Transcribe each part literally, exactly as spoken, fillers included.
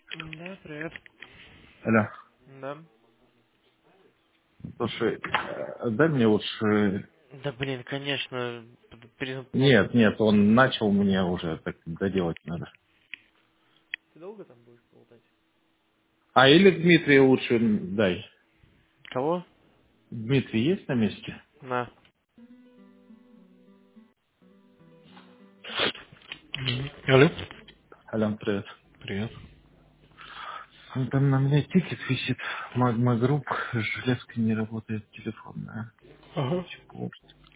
Да, привет. Алло, Да. слушай, э, дай мне лучше... Да блин, конечно, п- перед- ну, Нет, нет, он начал, мне уже так доделать надо. ты долго там будешь болтать? А или Дмитрия лучше дай. Кого? Дмитрий есть на месте? На. Мгм. Алло. Алло, привет. Привет. Ну, там на мне тикет висит, Магма Групп, железка не работает, телефонная. Ага. Чего?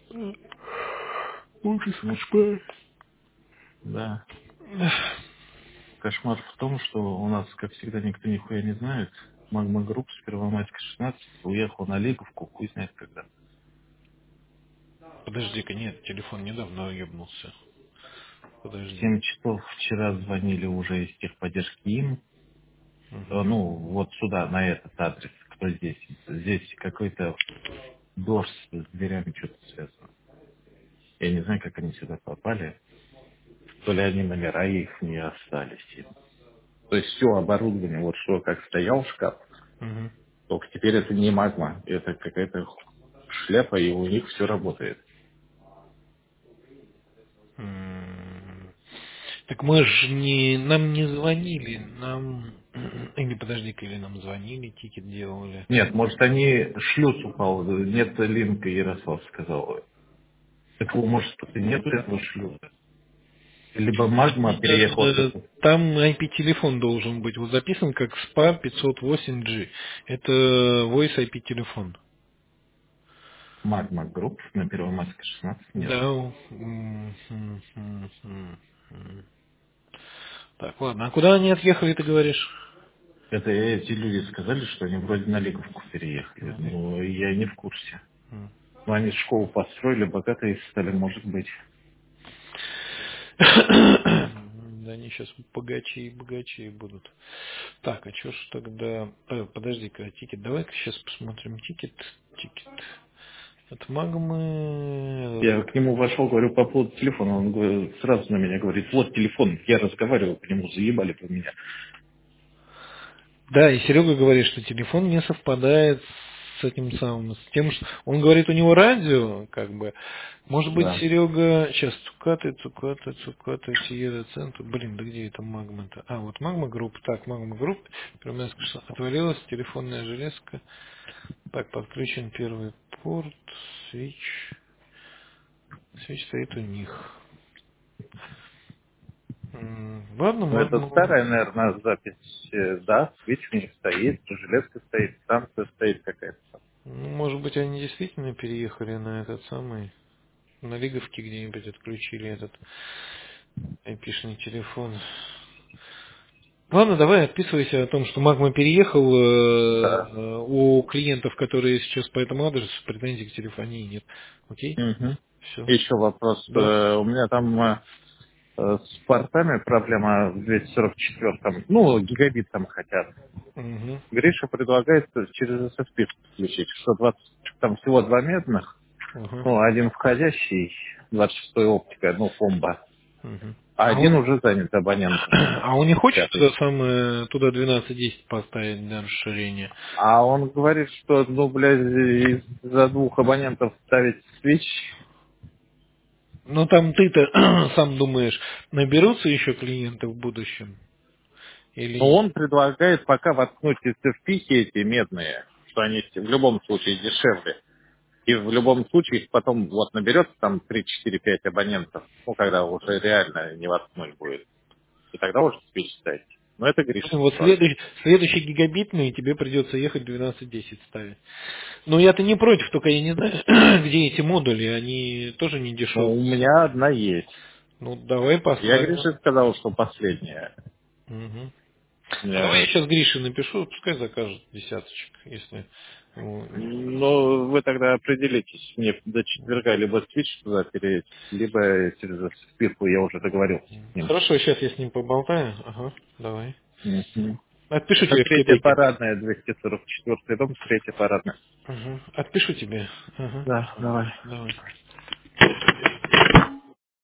Ужас, Ну, кошмар. да. Кошмар в том, что у нас, как всегда, никто нихуя не знает. Магма Групп с Первомайска шестнадцать уехал на Лиговку, хуй знает когда. Подожди-ка, нет, телефон недавно ебнулся. В Подожди. семь часов вчера звонили уже из техподдержки им. Э, Угу. Ну, вот сюда, на этот адрес, кто здесь. Здесь какой-то дождь с дверями что-то связано. Я не знаю, как они сюда попали. То ли они номера их не остались. им. То есть все оборудование, вот что как стоял шкаф, Угу. только теперь это не магма, это какая-то шляпа, и у них все работает. М. Так мы же не, нам не звонили, нам, или подожди-ка, или нам звонили, тикет делали. Нет, может они шлют упал, нет линка, Ярослав сказал. Так может тут и нет этого шлюта. Либо магма переехала Э, с Там ай пи-телефон должен быть вот записан как спа пятьсот восемь джи. Это Voice ай пи-телефон. Магма Групп на Первомайской шестнадцать нет. Да. м, м, м, м, м. Так, ладно. А куда они отъехали, ты говоришь? Это эти люди сказали, что они вроде на Лиговку переехали. На Но я не в курсе. М. Но они школу построили, богатые стали, может быть. Да они сейчас богаче и богаче будут. Так, а что ж тогда... Э, Подожди-ка, тикет. Давай-ка сейчас посмотрим тикет. Тикет. От магмы... Я к нему вошел, говорю, по поводу телефона. Он говорит- сразу на меня говорит, вот телефон. Я разговаривал по нему, заебали по меня. Да, и Серега говорит, что телефон не совпадает с этим самым, с тем, что он говорит, у него радио, как бы. Может быть, Да. Серега сейчас цукаты, цукаты, цукаты, Сиера Центр. Блин, да где это магма-то? А, вот магма групп. Так, магма групп. Первомайская шестьдесят. Отвалилась телефонная железка. Так, подключен первый порт. Свич. Свич стоит у них. М, Ладно, Но это магма. старая, наверное, запись. Э, Да, свеч у них стоит, железка стоит, станция стоит какая-то. Ну, может быть, они действительно переехали на этот самый, на Лиговке где-нибудь отключили этот айпишный телефон. Ладно, давай отписывайся о том, что Магма переехал. Да. э, У клиентов, которые сейчас по этому адресу, претензий к телефонии нет. Окей? Угу. Все. Еще вопрос. Да. Э, У меня там э, э, с портами проблема в двести сорок четыре. Ну, гигабит там хотят. Угу. Гриша предлагает через эс эс пи включить, что двадцать, там всего два медных, Угу. ну, один входящий, двадцать шестой оптика, ну, комбо, Угу. а А один он, уже занят абонентом, а он не хочет пятый. туда самое, туда двенадцать десять поставить для расширения? А он говорит, что, ну, блядь, из-за двух абонентов ставить свич. Ну там ты-то сам думаешь, наберутся еще клиенты в будущем? Но Или он предлагает пока воткнуть эс эф пи эти медные, что они в любом случае дешевле. И в любом случае их потом вот наберется там три, четыре, пять абонентов, ну, когда уже реально не воткнуть будет. И тогда уже свеч ставить. Но это Гриша ну, вот сказал. следующий, следующий гигабитный тебе придется ехать двенадцать десять ставить. Ну я-то не против, только я не знаю, где эти модули, они тоже не Ну, дешевые. у меня одна есть. Ну давай Я поставим. Грише сказал, что последняя. Мгм. У А давай я меня- сейчас Грише напишу, пускай закажет десяточек, если... ну, Ну, вы тогда определитесь. Мне до четверга либо свич туда перейти, либо через спирку я уже договорился с ним. Хорошо, сейчас я с ним поболтаю. Ага, давай. Мгм. Отпишу Это тебе в третья Китайке. парадная, двести сорок четвёртый дом, третья парадная. Ага. Отпишу тебе. Ага. Да, давай. Давай.